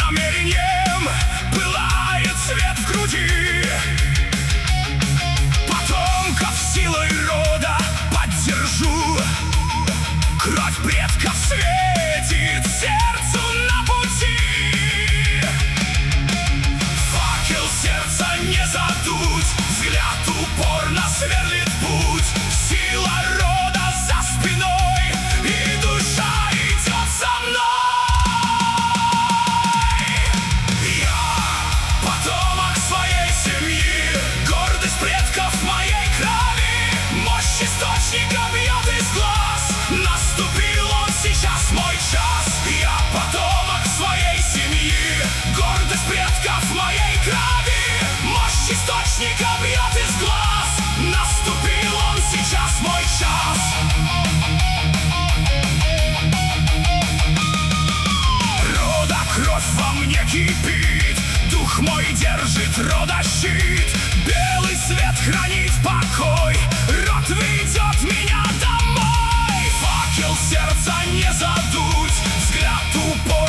намерением пылает свет в груди. Потомков силой рода поддержу. Кровь предков светит сердцу на пути. Факел сердца не задуть, взгляд упорно сверлит путь. Сила рода за спиной, и душа идет со мной. Я потомок своей семьи, гордость предков моей крови. Мощь источника бьет из глаз, наступил он сейчас мой час. Я потомок своей семьи, гордость предков моей крови. Мощь источника бьет из глаз, наступил он сейчас мой час. Рода кровь во мне кипит, дух мой держит рода щит. Белый свет хранит покой, род ведет меня домой. Факел сердца не задуть, взгляд упорно